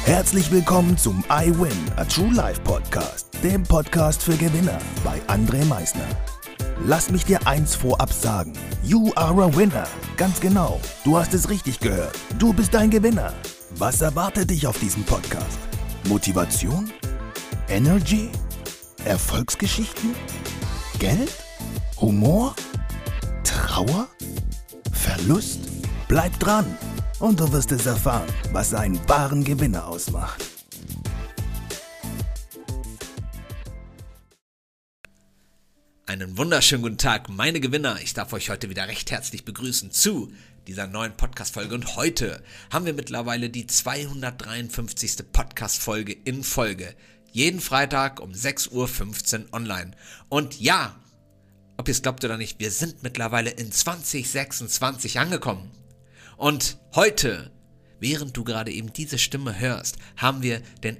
Herzlich willkommen zum I Win, a True Life Podcast, dem Podcast für Gewinner bei André Meisner. Lass mich dir eins vorab sagen, you are a winner. Ganz genau, du hast es richtig gehört, du bist ein Gewinner. Was erwartet dich auf diesem Podcast? Motivation? Energy? Erfolgsgeschichten? Geld? Humor? Trauer? Verlust? Bleib dran und du wirst es erfahren, was einen wahren Gewinner ausmacht. Einen wunderschönen guten Tag, meine Gewinner. Ich darf euch heute wieder recht herzlich begrüßen zu dieser neuen Podcast-Folge. Und heute haben wir mittlerweile die 253. Podcast-Folge in Folge. Jeden Freitag um 6:15 Uhr online. Und ja, ob ihr es glaubt oder nicht, wir sind mittlerweile in 2026 angekommen. Und heute, während du gerade eben diese Stimme hörst, haben wir den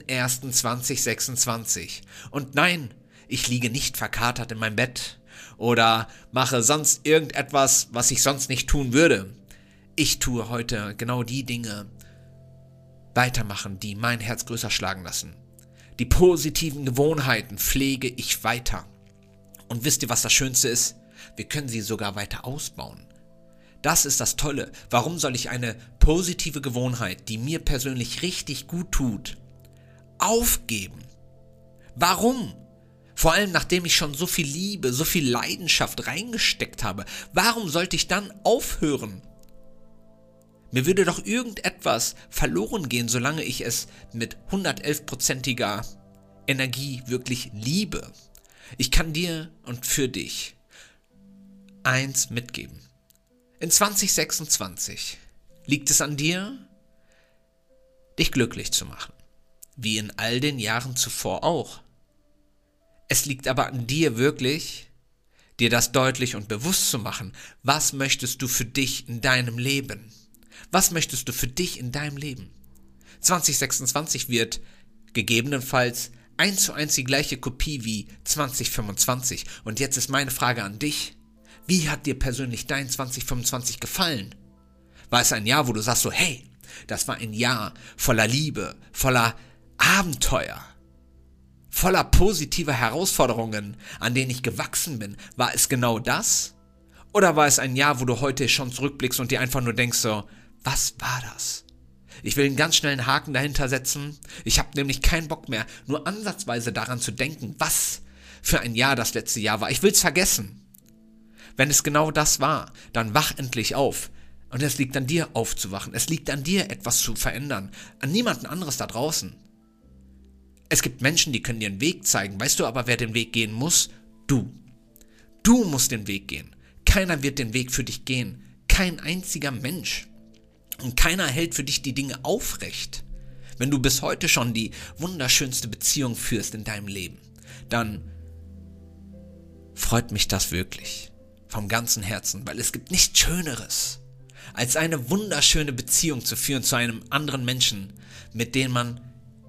1.1.2026. Und nein, ich liege nicht verkatert in meinem Bett oder mache sonst irgendetwas, was ich sonst nicht tun würde. Ich tue heute genau die Dinge weitermachen, die mein Herz größer schlagen lassen. Die positiven Gewohnheiten pflege ich weiter. Und wisst ihr, was das Schönste ist? Wir können sie sogar weiter ausbauen. Das ist das Tolle. Warum soll ich eine positive Gewohnheit, die mir persönlich richtig gut tut, aufgeben? Warum? Vor allem, nachdem ich schon so viel Liebe, so viel Leidenschaft reingesteckt habe. Warum sollte ich dann aufhören? Mir würde doch irgendetwas verloren gehen, solange ich es mit 111%iger Energie wirklich liebe. Ich kann dir und für dich eins mitgeben. In 2026 liegt es an dir, dich glücklich zu machen. Wie in all den Jahren zuvor auch. Es liegt aber an dir wirklich, dir das deutlich und bewusst zu machen. Was möchtest du für dich in deinem Leben? Was möchtest du für dich in deinem Leben? 2026 wird gegebenenfalls 1:1 die gleiche Kopie wie 2025. Und jetzt ist meine Frage an dich. Wie hat dir persönlich dein 2025 gefallen? War es ein Jahr, wo du sagst so, hey, das war ein Jahr voller Liebe, voller Abenteuer, voller positiver Herausforderungen, an denen ich gewachsen bin? War es genau das? Oder war es ein Jahr, wo du heute schon zurückblickst und dir einfach nur denkst so, was war das? Ich will einen ganz schnellen Haken dahinter setzen. Ich habe nämlich keinen Bock mehr, nur ansatzweise daran zu denken, was für ein Jahr das letzte Jahr war. Ich will es vergessen. Wenn es genau das war, dann wach endlich auf. Und es liegt an dir, aufzuwachen. Es liegt an dir, etwas zu verändern. An niemanden anderes da draußen. Es gibt Menschen, die können dir einen Weg zeigen. Weißt du aber, wer den Weg gehen muss? Du. Du musst den Weg gehen. Keiner wird den Weg für dich gehen. Kein einziger Mensch. Und keiner hält für dich die Dinge aufrecht. Wenn du bis heute schon die wunderschönste Beziehung führst in deinem Leben, dann freut mich das wirklich. Vom ganzen Herzen, weil es gibt nichts Schöneres, als eine wunderschöne Beziehung zu führen zu einem anderen Menschen, mit dem man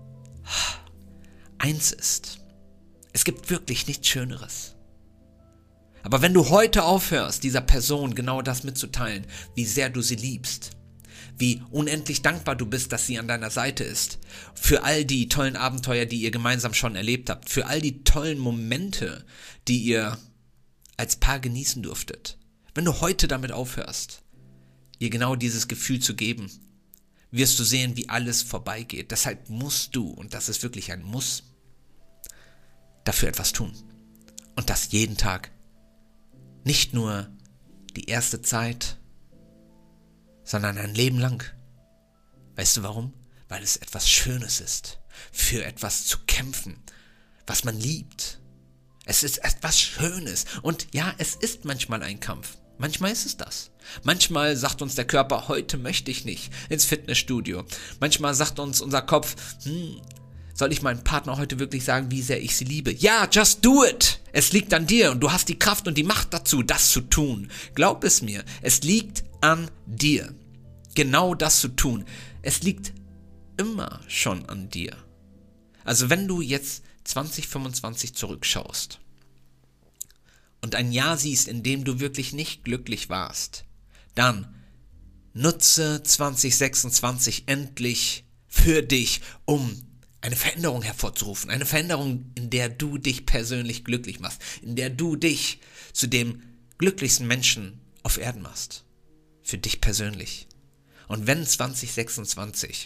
eins ist. Es gibt wirklich nichts Schöneres. Aber wenn du heute aufhörst, dieser Person genau das mitzuteilen, wie sehr du sie liebst, wie unendlich dankbar du bist, dass sie an deiner Seite ist, für all die tollen Abenteuer, die ihr gemeinsam schon erlebt habt, für all die tollen Momente, die ihr als Paar genießen durftet. Wenn du heute damit aufhörst, ihr genau dieses Gefühl zu geben, wirst du sehen, wie alles vorbeigeht. Deshalb musst du, und das ist wirklich ein Muss, dafür etwas tun. Und das jeden Tag. Nicht nur die erste Zeit, sondern ein Leben lang. Weißt du warum? Weil es etwas Schönes ist, für etwas zu kämpfen, was man liebt. Es ist etwas Schönes. Und ja, es ist manchmal ein Kampf. Manchmal ist es das. Manchmal sagt uns der Körper, heute möchte ich nicht ins Fitnessstudio. Manchmal sagt uns unser Kopf, soll ich meinem Partner heute wirklich sagen, wie sehr ich sie liebe? Ja, just do it. Es liegt an dir und du hast die Kraft und die Macht dazu, das zu tun. Glaub es mir, es liegt an dir, genau das zu tun. Es liegt immer schon an dir. Also wenn du jetzt 2025 zurückschaust und ein Jahr siehst, in dem du wirklich nicht glücklich warst, dann nutze 2026 endlich für dich, um eine Veränderung hervorzurufen. Eine Veränderung, in der du dich persönlich glücklich machst. In der du dich zu dem glücklichsten Menschen auf Erden machst. Für dich persönlich. Und wenn 2026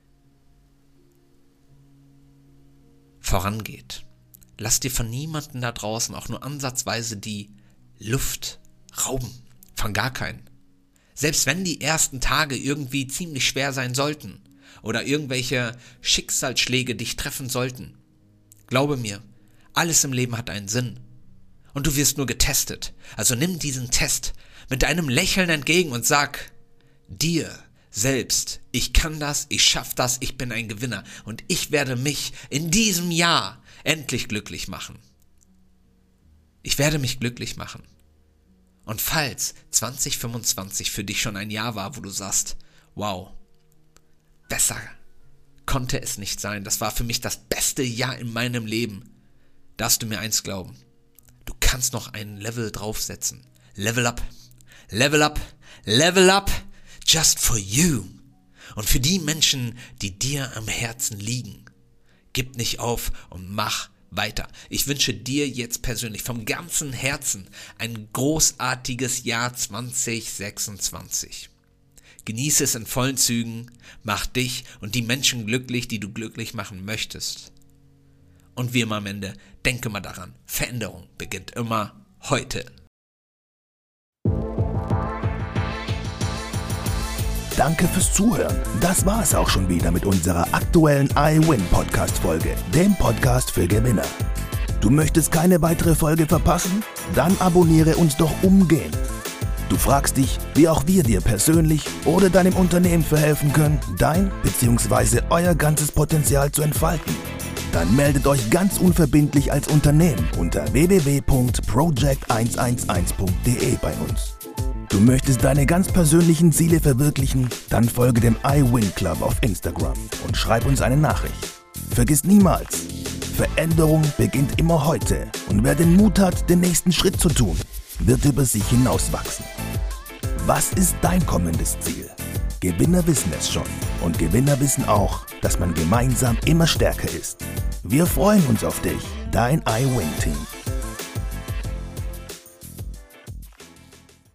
vorangeht, lass dir von niemandem da draußen auch nur ansatzweise die Luft rauben. Von gar keinen. Selbst wenn die ersten Tage irgendwie ziemlich schwer sein sollten oder irgendwelche Schicksalsschläge dich treffen sollten. Glaube mir, alles im Leben hat einen Sinn. Und du wirst nur getestet. Also nimm diesen Test mit einem Lächeln entgegen und sag dir selbst, ich kann das, ich schaff das, ich bin ein Gewinner und ich werde mich in diesem Jahr endlich glücklich machen. Ich werde mich glücklich machen. Und falls 2025 für dich schon ein Jahr war, wo du sagst, wow, besser konnte es nicht sein, das war für mich das beste Jahr in meinem Leben, darfst du mir eins glauben, du kannst noch ein Level draufsetzen. Level up, level up, level up, just for you. Und für die Menschen, die dir am Herzen liegen, gib nicht auf und mach weiter. Ich wünsche dir jetzt persönlich vom ganzen Herzen ein großartiges Jahr 2026. Genieße es in vollen Zügen, mach dich und die Menschen glücklich, die du glücklich machen möchtest. Und wie immer am Ende, denke mal daran, Veränderung beginnt immer heute. Danke fürs Zuhören. Das war es auch schon wieder mit unserer aktuellen iWin-Podcast-Folge, dem Podcast für Gewinner. Du möchtest keine weitere Folge verpassen? Dann abonniere uns doch umgehend. Du fragst dich, wie auch wir dir persönlich oder deinem Unternehmen verhelfen können, dein bzw. euer ganzes Potenzial zu entfalten. Dann meldet euch ganz unverbindlich als Unternehmen unter www.project111.de bei uns. Du möchtest deine ganz persönlichen Ziele verwirklichen? Dann folge dem iWin Club auf Instagram und schreib uns eine Nachricht. Vergiss niemals, Veränderung beginnt immer heute und wer den Mut hat, den nächsten Schritt zu tun, wird über sich hinauswachsen. Was ist dein kommendes Ziel? Gewinner wissen es schon und Gewinner wissen auch, dass man gemeinsam immer stärker ist. Wir freuen uns auf dich, dein iWin-Team.